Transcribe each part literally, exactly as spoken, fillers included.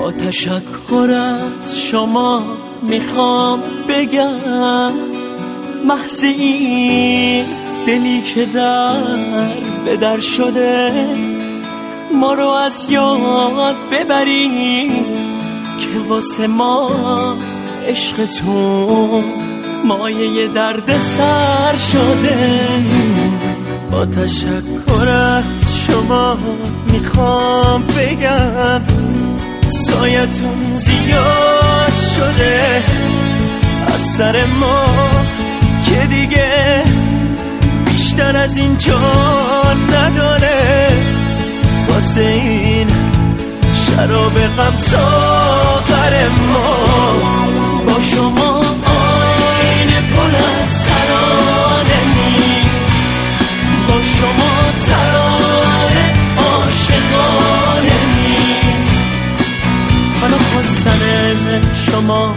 با تشکر از شما میخوام بگم محض این دلی که در به در شده ما رو از یاد ببری که واسه ما عشقتون مایه درد سر شده. با تشکر از شما میخوام بگم سایتون زیاد شده از سر ما که دیگه بیشتر از این جان نداره. واسه این شراب غم ساغر ما با شما آینه پر از ترانه نیست، با شما ترانه عاشقانه نیست. حالا خواستن شما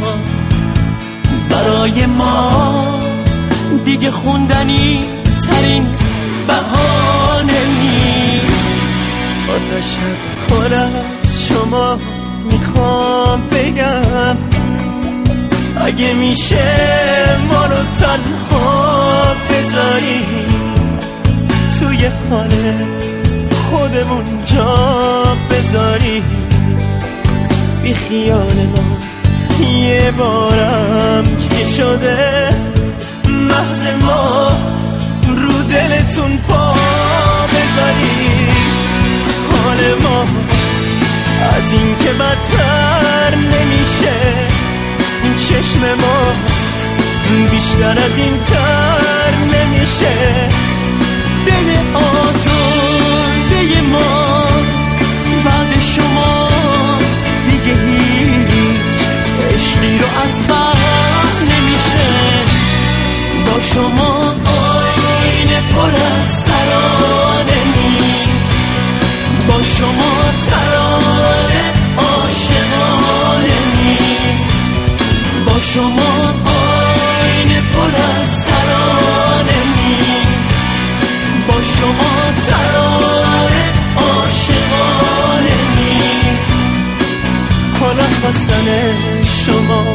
برای ما دیگه خوندنی ترین بهانه نیست. با تشکر از شما میخوام بگم اگه میشه ما رو تنها بذاری توی حال خودمون جا بذاری، بی خیال ما یه بارم که شده محض ما رو دلتون پا بذاری. حال ما از این که بدتر نمیشه، این چشم ما بیشتر از این تر نمیشه. دل آزرده ما بعد شما دیگه هیچ عشقی رو از بر نمیشه. با شما آینه پر از ترانه نیست، با شما ترانه عاشقانه نیست. با شما آینه پر از ترانه نیست، با شما ترانه عاشقانه نیست. حالا خواستن شما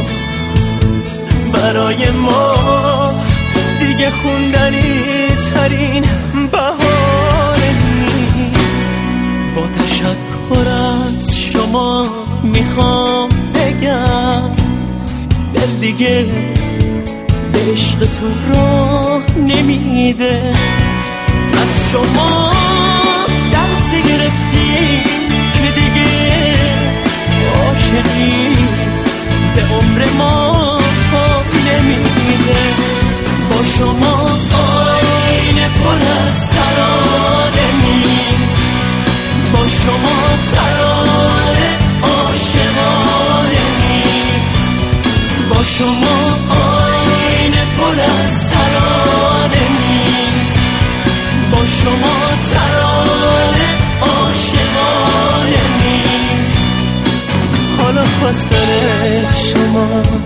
برای ما دیگه خوندنی ترین بهانه نیست. با تشکر از شما میخوام بگم دل دیگه به عشق تو راه نمیده. از شما درس گرفتی که دیگه عاشقی به عمر ما پا نمیده. با شما آینه پر از ترانه نیست، با شما ترانه عاشقانه نیست. با شما آینه پر از ترانه نیست، با شما ترانه عاشقانه نیست. حالا خواستن شما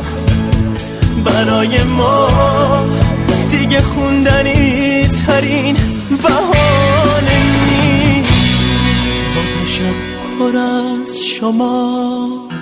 برای ما دیگه خوندنی ترین بهانه نیست. با تشکر از شما